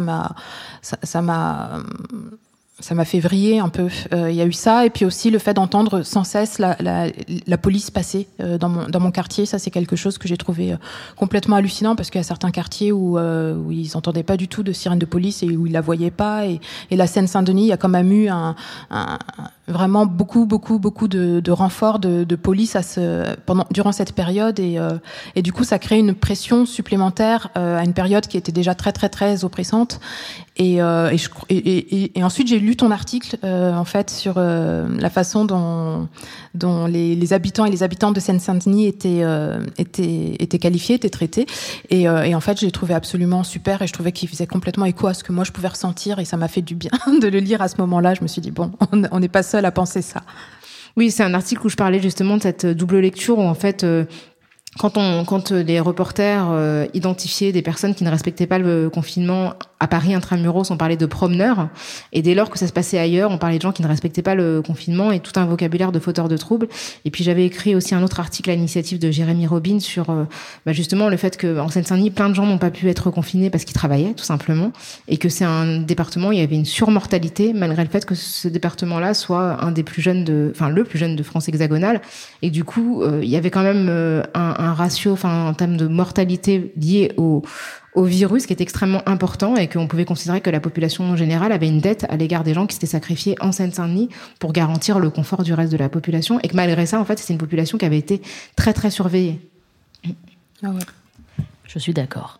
m'a fait vriller un peu. Il y a eu ça, et puis aussi le fait d'entendre sans cesse la police passer dans mon quartier. Ça, c'est quelque chose que j'ai trouvé complètement hallucinant, parce qu'il y a certains quartiers où ils n'entendaient pas du tout de sirène de police et où ils la voyaient pas. Et la Seine-Saint-Denis, il y a quand même eu vraiment beaucoup de renforts de police durant cette période, et du coup ça crée une pression supplémentaire à une période qui était déjà très très très oppressante. Et ensuite j'ai lu ton article en fait sur la façon dont les habitants et les habitantes de Seine-Saint-Denis étaient qualifiés, étaient traités, et en fait je l'ai trouvé absolument super, et je trouvais qu'il faisait complètement écho à ce que moi je pouvais ressentir, et ça m'a fait du bien de le lire à ce moment-là. Je me suis dit on n'est pas seul à penser ça. Oui, c'est un article où je parlais justement de cette double lecture où en fait quand les reporters identifiaient des personnes qui ne respectaient pas le confinement à Paris intramuros, on parlait de promeneurs, et dès lors que ça se passait ailleurs, on parlait de gens qui ne respectaient pas le confinement, et tout un vocabulaire de fauteurs de troubles. Et puis j'avais écrit aussi un autre article à l'initiative de Jérémy Robin sur justement le fait qu'en Seine-Saint-Denis, plein de gens n'ont pas pu être confinés parce qu'ils travaillaient tout simplement, et que c'est un département où il y avait une surmortalité malgré le fait que ce département-là soit le plus jeune de France hexagonale, et du coup il y avait quand même un ratio en termes de mortalité lié au virus qui est extrêmement important, et qu'on pouvait considérer que la population en général avait une dette à l'égard des gens qui s'étaient sacrifiés en Seine-Saint-Denis pour garantir le confort du reste de la population, et que malgré ça, en fait, c'était une population qui avait été très très surveillée. Ah ouais. Je suis d'accord.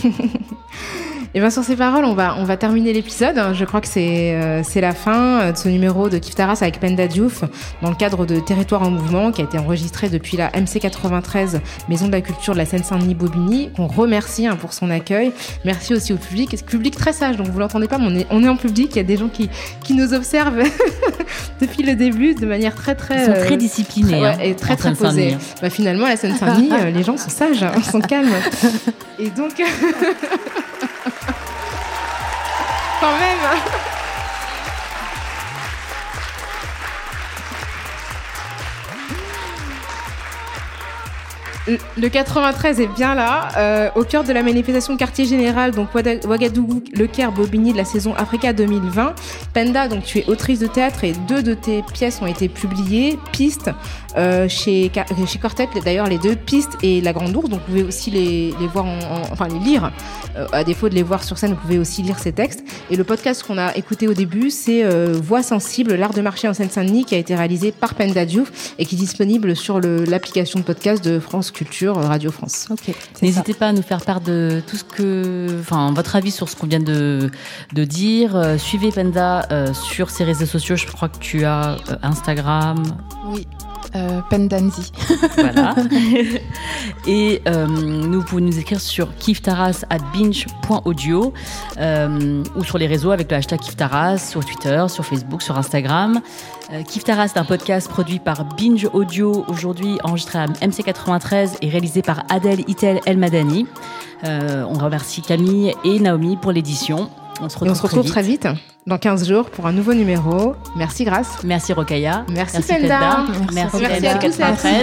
Et bien sur ces paroles, on va terminer l'épisode. Je crois que c'est la fin de ce numéro de Kif Taras avec Penda Diouf dans le cadre de Territoire en mouvement, qui a été enregistré depuis la MC 93, Maison de la Culture de la Seine-Saint-Denis-Bobigny, qu'on remercie pour son accueil. Merci aussi au public, public très sage, donc vous l'entendez pas, mais on est en public, il y a des gens qui nous observent depuis le début de manière très très... Ils sont très disciplinés et très très posés. Finalement, à la Seine-Saint-Denis, les gens sont sages, ils sont calmes. Et donc... Quand même. Le 93 est bien là, au cœur de la manifestation quartier général, donc Ouagadougou, Le Caire, Bobigny de la saison Africa 2020. Penda, donc tu es autrice de théâtre, et 2 de tes pièces ont été publiées. Piste, chez Quartet, d'ailleurs, les 2, Piste et La Grande Ourse, donc vous pouvez aussi les voir les lire. À défaut de les voir sur scène, vous pouvez aussi lire ces textes. Et le podcast qu'on a écouté au début, c'est Voix sensible, l'art de marcher en Seine-Saint-Denis, qui a été réalisé par Penda Diouf et qui est disponible sur l'application de podcast de France Culture, Radio France. Okay, n'hésitez pas à nous faire part de tout votre avis sur ce qu'on vient de dire. Suivez Penda sur ses réseaux sociaux. Je crois que tu as Instagram. Oui. Pendanzi. Voilà. Et vous pouvez nous écrire sur kiftaras@binge.audio ou sur les réseaux avec le hashtag Kiftaras, sur Twitter, sur Facebook, sur Instagram. Kiftaras est un podcast produit par Binge Audio, aujourd'hui enregistré à MC93 et réalisé par Adèle Itel El Madani. On remercie Camille et Naomi pour l'édition. On se retrouve très vite dans 15 jours pour un nouveau numéro. Merci Grace. Merci Rokhaya. Merci Penda. Merci à tous et à toutes.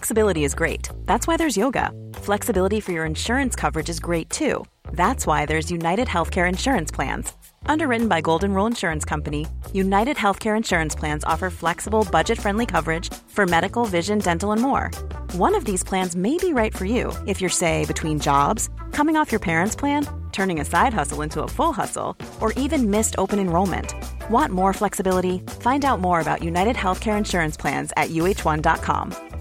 Flexibility is great. That's why there's yoga. Flexibility for your insurance coverage is great too. That's why there's United Healthcare Insurance Plans. Underwritten by Golden Rule Insurance Company, United Healthcare Insurance Plans offer flexible, budget-friendly coverage for medical, vision, dental, and more. One of these plans may be right for you if you're, say, between jobs, coming off your parents' plan, turning a side hustle into a full hustle, or even missed open enrollment. Want more flexibility? Find out more about United Healthcare Insurance Plans at uh1.com.